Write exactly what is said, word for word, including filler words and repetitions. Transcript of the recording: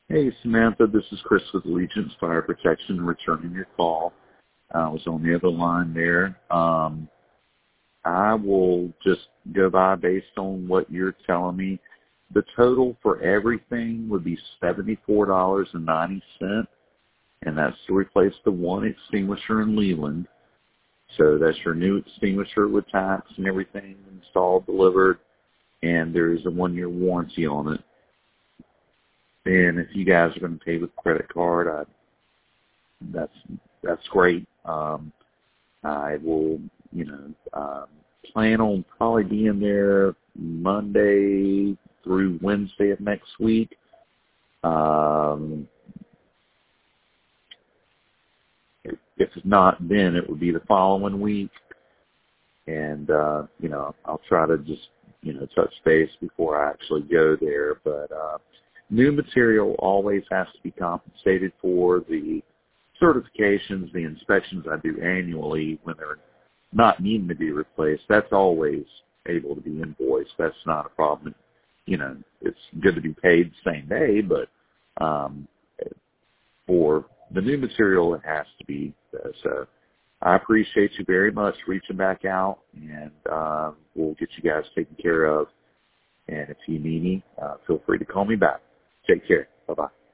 Hey, Samantha, this is Chris with Allegiance Fire Protection, returning your call. I was on the other line there. Um, I will just go by based on what you're telling me. The total for everything would be seventy-four dollars and ninety cents, and that's to replace the one extinguisher in Leland. So that's your new extinguisher with taps and everything installed, delivered, and there's a one-year warranty on it. And if you guys are going to pay with credit card, I, that's that's great. Um, I will, you know, um, plan on probably being there Monday through Wednesday of next week. Um, if it's not then, it would be the following week. And, uh, you know, I'll try to just, you know, touch base before I actually go there. But uh, new material always has to be compensated for. The certifications, the inspections I do annually when they're not needing to be replaced, that's always able to be invoiced. That's not a problem. You know, it's good to be paid the same day, but um, for the new material, it has to be. Uh, so I appreciate you very much reaching back out, and uh, we'll get you guys taken care of. And if you need me, uh, feel free to call me back. Take care. Bye-bye.